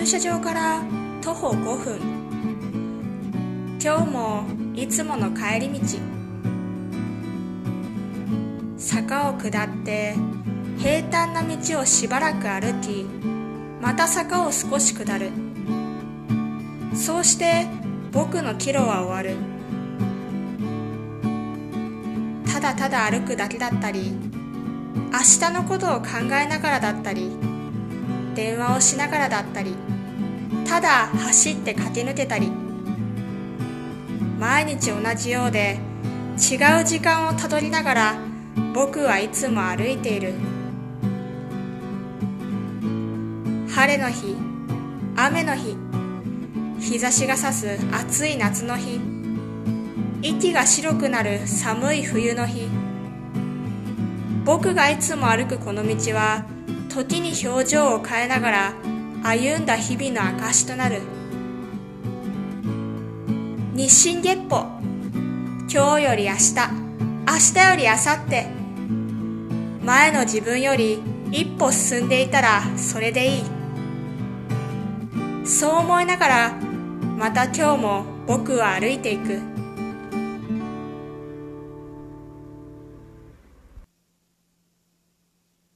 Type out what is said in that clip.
駐車場から徒歩5分。今日もいつもの帰り道。坂を下って平坦な道をしばらく歩き、また坂を少し下る。そうして僕の帰路は終わる。ただただ歩くだけだったり、明日のことを考えながらだったり、電話をしながらだったり、ただ走って駆け抜けたり、毎日同じようで違う時間をたどりながら僕はいつも歩いている。晴れの日、雨の日、日差しが差す暑い夏の日、息が白くなる寒い冬の日、僕がいつも歩くこの道は時に表情を変えながら歩んだ日々の証となる。日進月歩、今日より明日、明日より明後日、前の自分より一歩進んでいたらそれでいい。そう思いながらまた今日も僕は歩いていく。